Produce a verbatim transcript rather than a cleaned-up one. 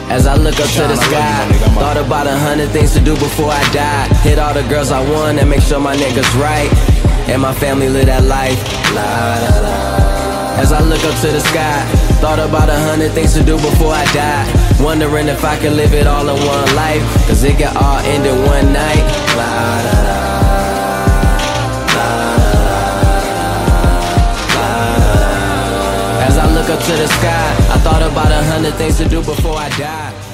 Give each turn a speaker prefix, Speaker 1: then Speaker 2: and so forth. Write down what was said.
Speaker 1: As I look up to the sky, thought about a hundred things to do before I die. Hit all the girls I won and make sure my niggas right, and my family live that life. La, la, la. As I look up to the sky, thought about a hundred things to do before I die. Wondering if I could live it all in one life, cause it can all end in one night. La, la, la. As I look up to the sky, I thought about a hundred things to do before I die.